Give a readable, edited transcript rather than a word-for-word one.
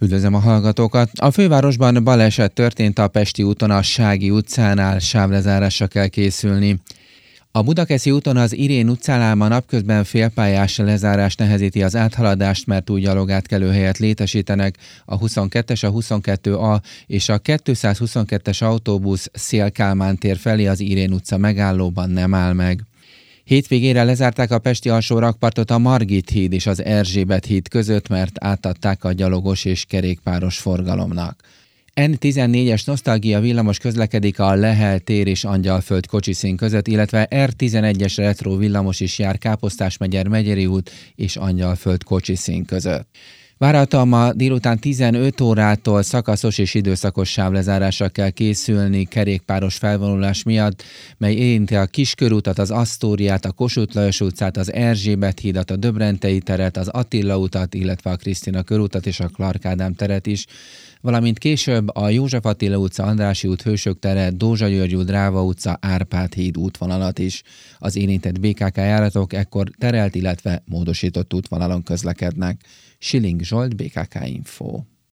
Üdvözlöm a hallgatókat! A fővárosban baleset történt a Pesti úton, a Sági utcánál sávlezárásra kell készülni. A Budakeszi úton az Irén utcánál ma napközben félpályás lezárás nehezíti az áthaladást, mert új gyalogátkelőhelyet létesítenek. A 22-es, a 22A és a 222-es autóbusz Széll-Kálmán tér felé az Irén utca megállóban nem áll meg. Hétvégére lezárták a pesti alsó rakpartot a Margit híd és az Erzsébet híd között, mert átadták a gyalogos és kerékpáros forgalomnak. N14-es nosztalgia villamos közlekedik a Lehel tér és Angyalföld kocsiszín között, illetve R11-es retro villamos is jár Káposztásmegyer Megyeri út és Angyalföld kocsiszín között. Várhatóan ma délután 15 órától szakaszos és időszakos sávlezárásra kell készülni kerékpáros felvonulás miatt, mely érinti a Kiskörútat, az Asztóriát, a Kossuth Lajos utcát, az Erzsébet hídat, a Döbrentei teret, az Attila utat, illetve a Krisztina körútat és a Clark Ádám teret is, valamint később a József Attila utca, Andrássy út, Hősök tere, Dózsa György út, Dráva utca, Árpád híd útvonalat is. Az érintett BKK járatok ekkor terelt, illetve módosított útvonalon közlekednek. Schilling Zsolt, BKK Info.